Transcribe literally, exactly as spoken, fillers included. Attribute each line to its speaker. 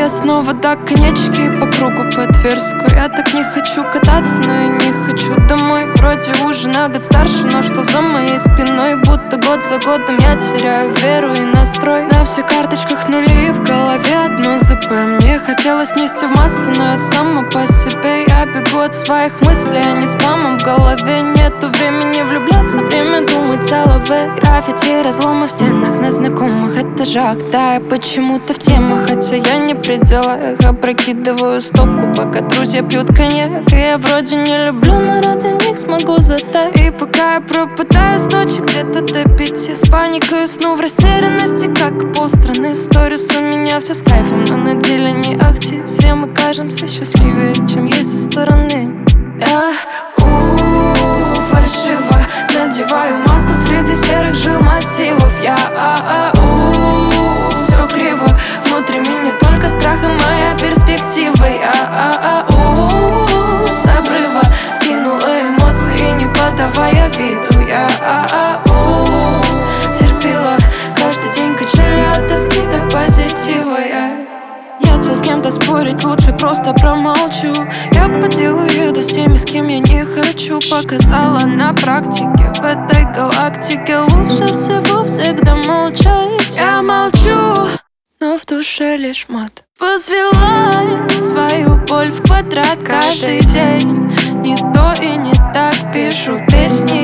Speaker 1: я снова до конечки по кругу по Тверску. Я так не хочу кататься, но и не хочу домой. Вроде уже на год старше, но что за моей спиной? Будто год за годом я теряю веру и настрой. На всех карточках нули, в голове одно ЗП. Мне хотелось нести в массы, но я сама по себе. Я бегу от своих мыслей, а не спамом в голове. Нету времени влюбляться, время думать о лаве. Граффити, разломы в стенах на знакомых этажах. Да, я почему-то в темах, хотя я не при делах. Опрокидываю стопку, пока друзья пьют коньяк. И я вроде не люблю, но ради них смогу затать. И пока я пропадаю с ночи где-то до пяти, с паникой сну в растерянности, как полстраны. В сторис у меня все с кайфом, но на деле не ахти. Все мы кажемся счастливее, чем есть со стороны. Я, у, фальшиво надеваю маску среди серых жил массивов. Я, а, а, у, все криво. Внутри меня только страх и моя перспектива. Я, а, а, у, с обрыва скинула эмоции, не подавая виду. Я, а, а, у, терпела каждый день качели от тоски до позитива. Я Если с кем-то спорить, лучше просто промолчу. Я по делу еду с теми, с кем я не хочу. Показала на практике, в этой галактике лучше всего всегда молчать. Я молчу, но в душе лишь мат. Возвела свою боль в квадрат каждый день. Не то и не так пишу песни